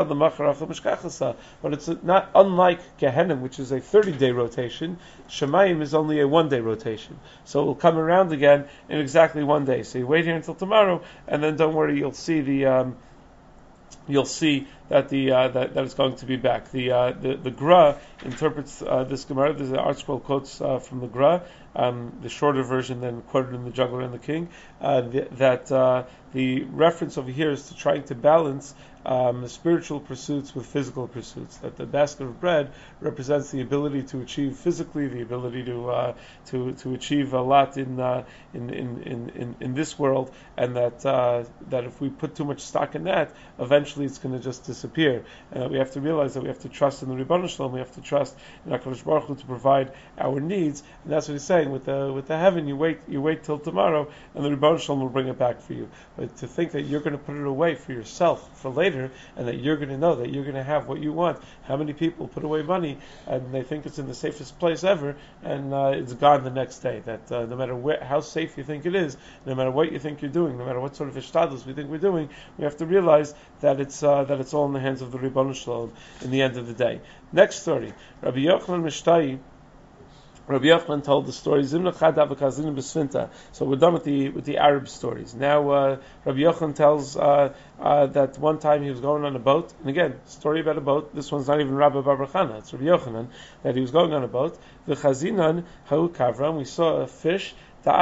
it's not unlike Gehenim, which is a thirty-day rotation. Shemayim is only a one-day rotation, so it will come around again in exactly one day. So you wait here until tomorrow, and then don't worry, you'll see the. Um, You'll see that the uh, that, that it's going to be back. The uh, the, the Gra interprets uh, this Gemara. There's an art scroll quotes uh, from the Gra, um, the shorter version than quoted in the Juggler and the King. Uh, the, that uh, the reference over here is to trying to balance um, spiritual pursuits with physical pursuits. That the basket of bread represents the ability to achieve physically, the ability to uh, to to achieve a lot in uh, in, in, in in this world, and that uh, that if we put too much stock in that, eventually it's going to just disappear. And we have to realize that we have to trust in the Ribbon Shalom. We have to trust in HaKadosh Baruch Hu to provide our needs, and that's what he's saying with the with the heaven. You wait, you wait till tomorrow, and the Ribbon Shalom will bring it back for you. But to think that you're going to put it away for yourself for later, and that you're going to know that you're going to have what you want. How many people put away money and they think it's in the safest place ever, and uh, it's gone the next day? That uh, no matter where, how safe you think it is, no matter what you think you're doing, no matter what sort of ishtadlus we think we're doing, we have to realize that it's uh, that it's all in the hands of the Ribbon Shalom in the end of the day. Next story, Rabbi Yochanan Mishtai. Rabbi Yochanan told the story. Zimna Chada v'Kazinin b'Sfinta. So we're done with the with the Arab stories. Now uh, Rabbi Yochanan tells uh, uh, that one time he was going on a boat, and again, story about a boat. This one's not even Rabbi Bar Chana. It's Rabbi Yochanan that he was going on a boat. V'Chazinan ha'u kavram. We saw a fish.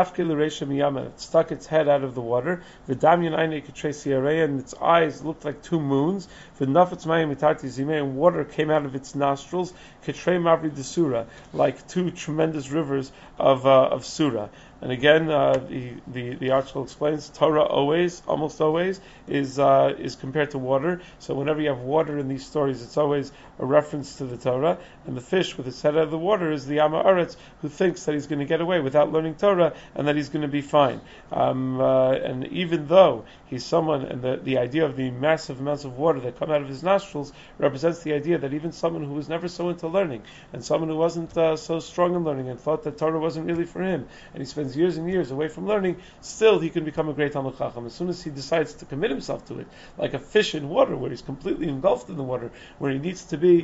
It stuck its head out of the water. And its eyes looked like two moons. V'nafetz mayim mitarti zimei, and water came out of its nostrils, ketrei mavri de surah, like two tremendous rivers of uh, of surah. And again, uh, the, the the article explains Torah always, almost always, is uh, is compared to water. So whenever you have water in these stories, it's always a reference to the Torah. And the fish with its head out of the water is the Am Haaretz, who thinks that he's going to get away without learning Torah and that he's going to be fine. Um, uh, and even though he's someone, and the, the idea of the massive amounts of water that come out of his nostrils represents the idea that even someone who was never so into learning, and someone who wasn't uh, so strong in learning and thought that Torah wasn't really for him, and he spends years and years away from learning, still he can become a great Talmid Chacham. As soon as he decides to commit himself to it, like a fish in water, where he's completely engulfed in the water, where he needs to be,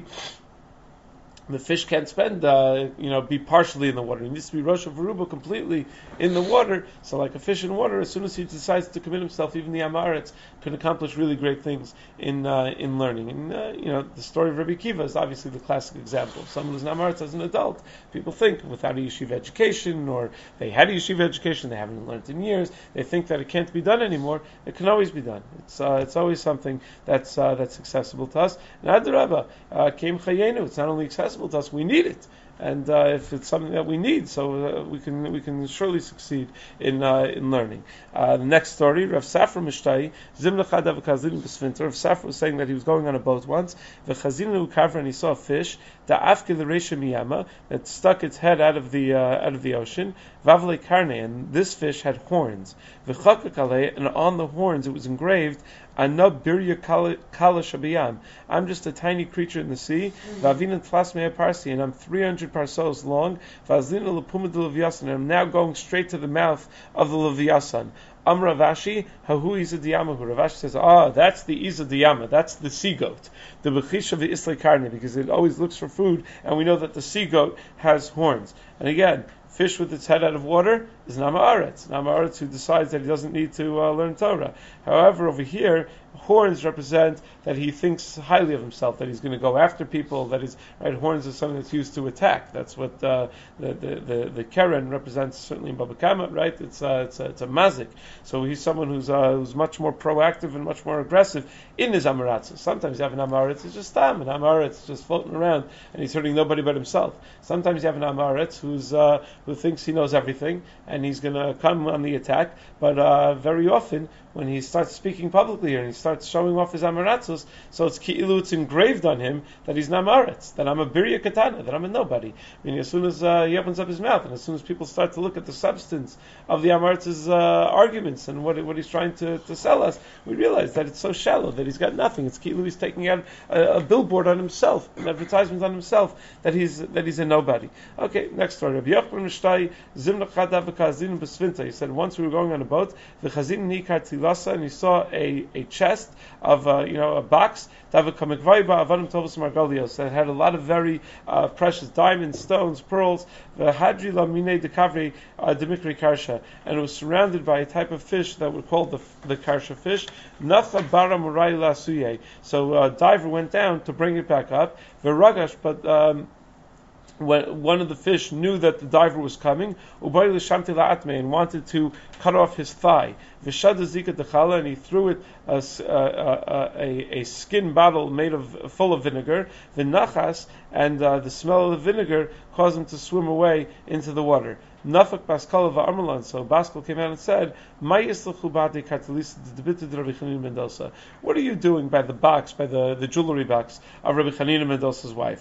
the fish can't spend, uh, you know, be partially in the water. He needs to be Rosh Varuba completely in the water. So like a fish in water, as soon as he decides to commit himself, even the Am Haaretz can accomplish really great things in uh, in learning. And, uh, you know, the story of Rabbi Akiva is obviously the classic example. Someone who's an Am Haaretz as an adult, people think without a yeshiva education, or they had a yeshiva education, they haven't learned in years, they think that it can't be done anymore. It can always be done. It's uh, it's always something that's uh, that's accessible to us. And Adarabba, Keim Chayenu, it's not only accessible to us, we need it, and uh, if it's something that we need, so uh, we can we can surely succeed in uh, in learning. Uh, the next story, Rav Safra Mishtai, Zimnachad Avakazin Besvinter. Rav Safra was saying that he was going on a boat once, V'chazinu Kavra, and he saw a fish, Da'afke l'Reisha Miyama, that stuck its head out of the uh, out of the ocean, Vavle Karne, and this fish had horns, V'chakak alei, and on the horns it was engraved, Anab birya kala shabiyam. I'm just a tiny creature in the sea. Vavina tfas mea parsi, and I'm three hundred parsos long. Vazlina lepuma de leviasan, and I'm now going straight to the mouth of the leviasan. Am Ravashi, hahu isa diyama. Ravashi says, ah, that's the isa diyama, that's the sea goat. The bechisha v'isle karne, because it always looks for food, and we know that the sea goat has horns. And again, fish with its head out of water is an Am Haaretz, an Am Haaretz who decides that he doesn't need to uh, learn Torah. However, over here, horns represent that he thinks highly of himself, that he's going to go after people, that is, right, horns is something that's used to attack. That's what uh, the, the, the, the Keren represents, certainly in Baba Kama, right? It's, uh, it's, a, it's a mazik. So he's someone who's uh, who's much more proactive and much more aggressive in his Am Haaretz. Sometimes you have an Am Haaretz, it's just Tam, an Am Haaretz just floating around, and he's hurting nobody but himself. Sometimes you have an Am Haaretz who's, uh, who thinks he knows everything, and he's going to come on the attack, but uh, very often, when he starts speaking publicly and he starts showing off his Am Haaretzos, so it's ki'ilu, it's engraved on him that he's an Am Haaretz, that I'm a birya katana, that I'm a nobody. I mean, as soon as uh, he opens up his mouth, and as soon as people start to look at the substance of the Am Haaretz's uh, arguments and what what he's trying to, to sell us, we realize that it's so shallow, that he's got nothing. It's ki'ilu, he's taking out a, a billboard on himself, an advertisement on himself, that he's that he's a nobody. Okay, next story. Rabbi Yochanan Mishtai, Zimna Chadav Kazin Besvinta. He said once we were going on a boat, the Chazin Nikar and he saw a, a chest of uh, you know a box that had a lot of very uh, precious diamonds, stones, pearls, and it was surrounded by a type of fish that were called the the karsha fish. So a uh, diver went down to bring it back up, but um, when one of the fish knew that the diver was coming, and wanted to cut off his thigh, and he threw it a, a, a, a skin bottle made of full of vinegar, and uh, the smell of the vinegar caused him to swim away into the water. Nafak Baskal of Armalan, so Baskal came out and said, what are you doing by the box, by the, the jewelry box of Rabbi Chanina Mendoza's wife?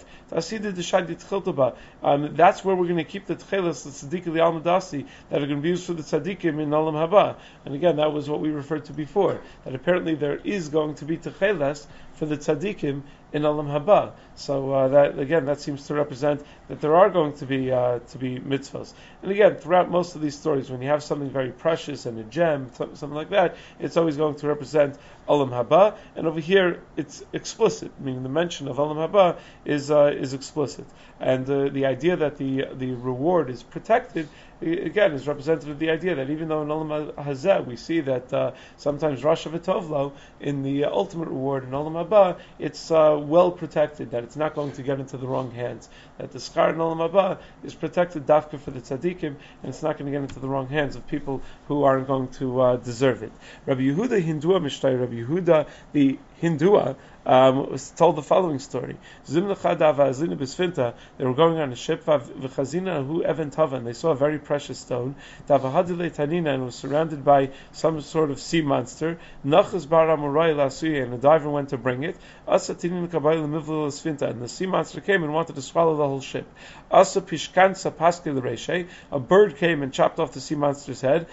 Um, that's where we're going to keep the tchelas, the tzaddik al madasi, that are going to be used for the tzaddikim in Olam Haba. And again, that was what we referred to before, that apparently there is going to be tchelas for the tzaddikim in Olam Haba. So uh, that again, that seems to represent that there are going to be uh, to be mitzvahs. And again, throughout most of these stories, when you have something very precious and a gem, something like that, it's always going to represent Olam Haba. And over here, it's explicit, meaning the mention of Olam Haba is uh, is explicit. And uh, the idea that the the reward is protected, again, is representative of the idea that even though in Olam Hazeh we see that uh, sometimes Rasha V'Tovlo, in the uh, ultimate reward in Olam Haba, it's uh, well protected, that it's not going to get into the wrong hands, that the schar in Olam Haba is protected dafka for the tzaddikim, and it's not going to get into the wrong hands of people who aren't going to uh, deserve it. Rabbi Yehuda Hindua Mishtay, Rabbi Yehuda the Hindua um, was told the following story. They were going on a ship, and they saw a very precious stone, and was surrounded by some sort of sea monster. And the diver went to bring it. And the sea monster came and wanted to swallow the whole ship. A bird came and chopped off the sea monster's head.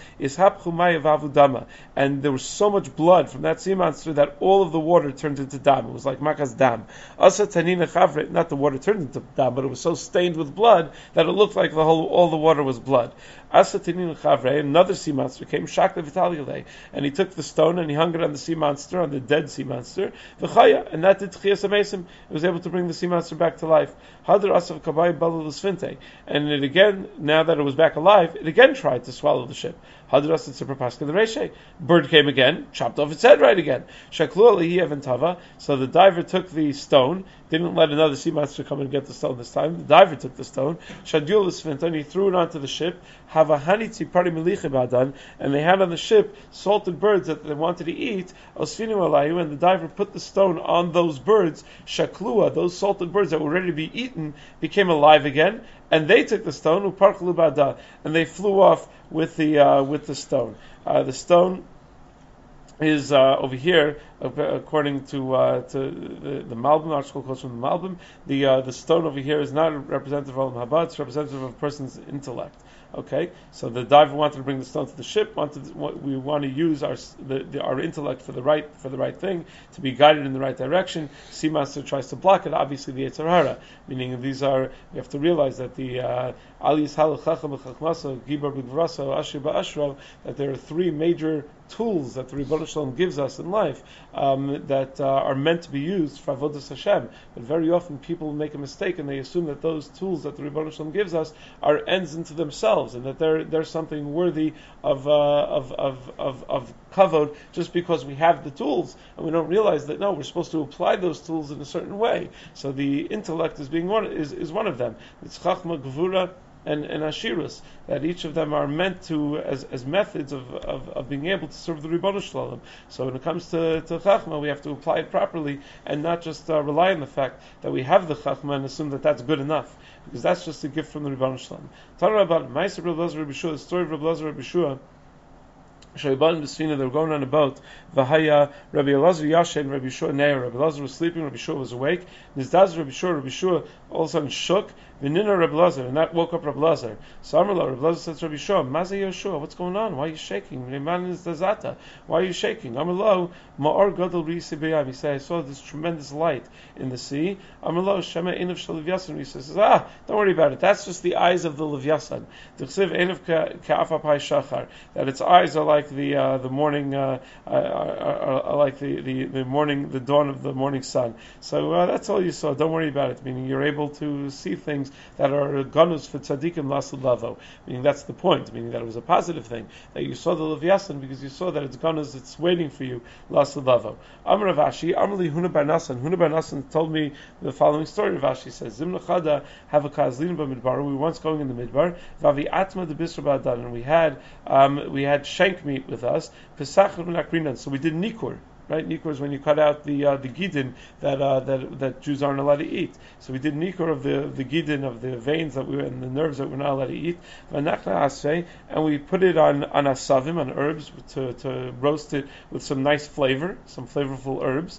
And there was so much blood from that sea monster that all of the water turned into dam. It was like makas dam. Not the water turned into dam, but it was so stained with blood that it looked like the whole all the water was blood. Another sea monster came, and he took the stone and he hung it on the sea monster, on the dead sea monster, and that did tchias amesim. It was able to bring the sea monster back to life. And it again, now that it was back alive, it again tried to swallow the ship. Bird came again, chopped off its head right again. So the diver took the stone, didn't let another sea monster come and get the stone this time. The diver took the stone, and he threw it onto the ship. And they had on the ship salted birds that they wanted to eat. And the diver put the stone on those birds. Shaklua, those salted birds that were ready to be eaten, became alive again. And they took the stone, and they flew off with the uh, with the stone. Uh, the stone is uh, over here, according to uh, to the, the Malbim, article quotes from the Malbim. The uh, the stone over here is not representative of Olam Haba; it's representative of a person's intellect. Okay, so the diver wanted to bring the stone to the ship. Wanted we want to use our the, the, our intellect for the right for the right thing, to be guided in the right direction. Sea monster tries to block it. Obviously, the Yetzer Hara, meaning these are we have to realize that the Al Yishal Chacham B'Chachmasa Gibar B'Gvurasa Ashir Ba'ashro, that there are three major tools that the Rebbeinu Shalom gives us in life um, that uh, are meant to be used for Avodas Hashem. But very often people make a mistake and they assume that those tools that the Rebbeinu Shalom gives us are ends into themselves, and that they're they're something worthy of uh, of of of of kavod just because we have the tools, and we don't realize that no, we're supposed to apply those tools in a certain way. So the intellect is being one is, is one of them. It's Chachma, Gevura, and, and Ashirus, that each of them are meant to as, as methods of, of, of being able to serve the Rebbeinu Shalom. So when it comes to, to Chachma, we have to apply it properly and not just uh, rely on the fact that we have the Chachma and assume that that's good enough, because that's just a gift from the Rebbeinu Shalom. Talking about Ma'aser Reb Elazar Reb Yeshua, the story of Reb Elazar Reb Yeshua. They were going on a boat. Vahaya Rabbi Elazar Yashen, Rabbi Yeshua Neir. Rabbi Elazar was sleeping. Rabbi Yeshua was awake. Nizdaz Rabbi Yeshua. Rabbi Yeshua all of a sudden shook. V'nina Rabbi Elazar, and that woke up Rabbi Elazar. So Amrullah, Rabbi Elazar said to Rabbi Yeshua, Maza Yeshua, what's going on? Why are you shaking? Why are you shaking? Amrullah, Ma'or Gadol Risi B'yam. He said, I saw this tremendous light in the sea. Amrullah, Shema Einav Shel Livyasan. He says, ah, don't worry about it. That's just the eyes of the Livyasan. T'chsiv Einav Ka'afapai Shachar. That its eyes are like the uh, the morning, uh, uh, are, are like the, the, the morning, the dawn of the morning sun. So uh, that's all you saw. Don't worry about it. Meaning you're able to see things that are ganus for tzaddikim lasud lavo. Meaning that's the point. Meaning that it was a positive thing that you saw the Leviathan because you saw that it's ganus, it's waiting for you lasud lavo. Amar Rav Ashi, Amar li Huna bar Nasan. Huna bar Nasan told me the following story. Rav Ashi says, Zimna Chada have a kazlin b'midbar. We were once going in the midbar. Vavi atma de bisra ba'adan, and we had um, we had shank meat with us. Pesach v'nakrinan. So we did nikur. Right, nikur is when you cut out the uh, the gidin that uh, that that Jews aren't allowed to eat. So we did nikur of the the gidin of the veins that we were, and the nerves that we're not allowed to eat. And we put it on on asavim, on herbs, to to roast it with some nice flavor, some flavorful herbs.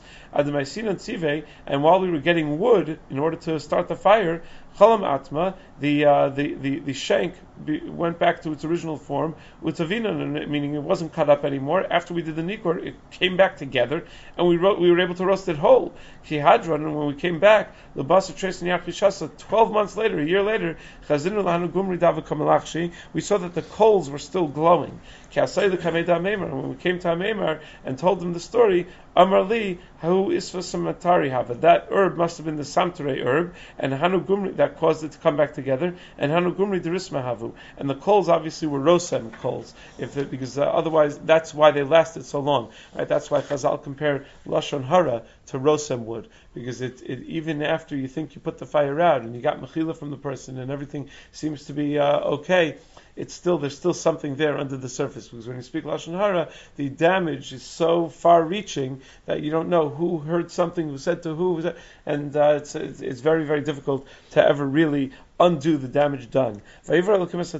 And while we were getting wood in order to start the fire, Chalam Atma, the uh, the, the the shank be, went back to its original form, utavina, meaning it wasn't cut up anymore. After we did the nikur, it came back together, and we wrote, we were able to roast it whole. Kihadran, and when we came back, the basa trace niyachishasa. Twelve months later, a year later, chazinu lahanu gumri dava kamalachshi. We saw that the coals were still glowing. Kiasay the kameda meimar. When we came to Ameimar and told them the story, Amar li hu isva samatari hava. That herb must have been the samtare herb, and hanu gumri that caused it to come back together, and hanu gumri derisma havu. And the coals obviously were rosem coals, if it, because uh, otherwise that's why they lasted so long. Right? That's why Chazal compare lashon hara to rosem wood, because it, it even after you think you put the fire out and you got mechila from the person and everything seems to be uh, okay, it's still there's still something there under the surface, because when you speak lashon hara, the damage is so far-reaching that you don't know who heard something, who said to who, and uh, it's, it's it's very very difficult to ever really undo the damage done. Here we say these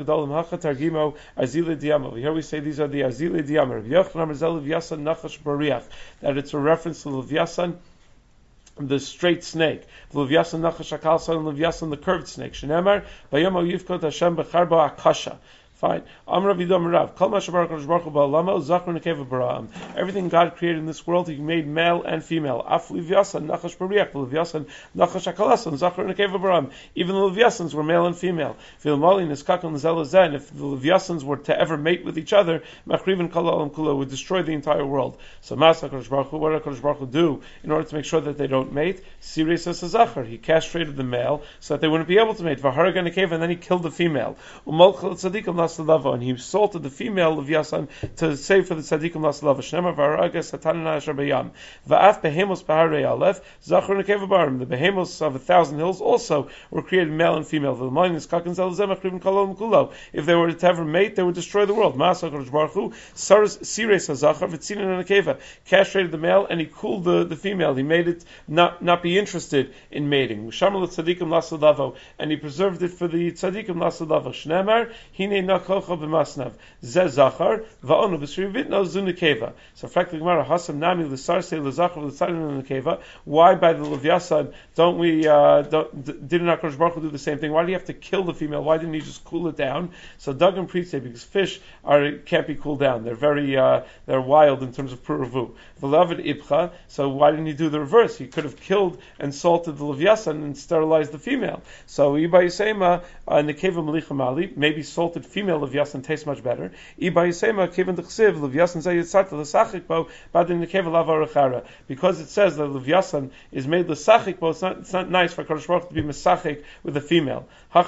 are the azile diyama, that it's a reference to Levyasan, the straight snake, Levyasan nachash akalsa, and Levyasan the curved snake. Shenemar vayom yivkot Hashem becharba akasha. Fine. Everything God created in this world, He made male and female. Even the Leviathans were male and female. If the Leviathans were to ever mate with each other, would destroy the entire world. So what did HaKadosh Baruch Hu do in order to make sure that they don't mate? He castrated the male so that they wouldn't be able to mate. And then He killed the female. And he salted the female of Yasan to save for the tzaddikim lasalava. Shnema v'araga satanana asher bayam. Va'af behemos b'harei alef zachar nekeva barim. The behemos of a thousand hills also were created male and female. If they were to ever mate, they would destroy the world. Ma'aseh HaKadosh Baruch Hu sires hazachar v'tzinin nekeva, castrated the male and he cooled the, the female. He made it not not be interested in mating. Shamar l'tzaddikim lasalava, and he preserved it for the tzaddikim lasalava. Shnemar hine nakocha b'masnav ze zachar va'onu b'sri vitno zu nekeva. So, frankly, Gemara hasam nami l'sarsei l'zachar l'tzayin nekeva. Why by the Levyasan don't we uh, don't, didn't HaKadosh Baruch Hu do the same thing? Why do you have to kill the female? Why didn't He just cool it down? So Duggan Priest say because fish are can't be cooled down. They're very uh, they're wild in terms of puravu. V'lavid ibcha. So why didn't He do the reverse? He could have killed and salted the Levyasan and sterilized the female. So Iba Yisema nekeva melicha mali, maybe salted female Levyasan tastes much better. Because it says that Levyasan is made l'sachik, but it's not, it's not nice for Kadosh Baruch Hu to be mesachik with a female.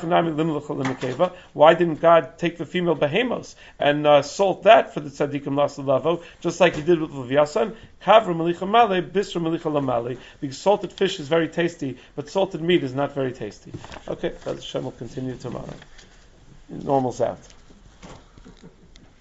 Why didn't God take the female behemos and uh, salt that for the tzaddikim lasalavo, just like He did with Levyasan? Kavra melicha male, bisra melicha lamale. Because salted fish is very tasty, but salted meat is not very tasty. Okay, Hashem will continue tomorrow. Normal sound.